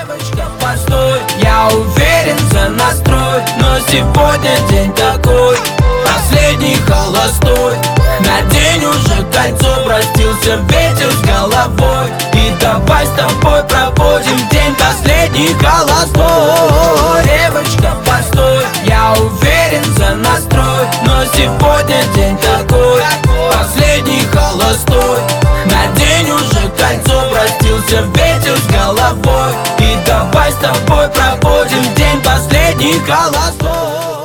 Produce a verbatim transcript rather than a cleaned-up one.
Девочка, постой, я уверен за настрой, но сегодня день такой, последний холостой. Надень уже кольцо, простился ветер с головой, и давай с тобой проводим день последний холостой. Девочка, постой, я уверен за настрой, но сегодня день такой, последний холостой. Надень уже кольцо, простился ветер с головой, и давай с тобой проводим день последний холостой.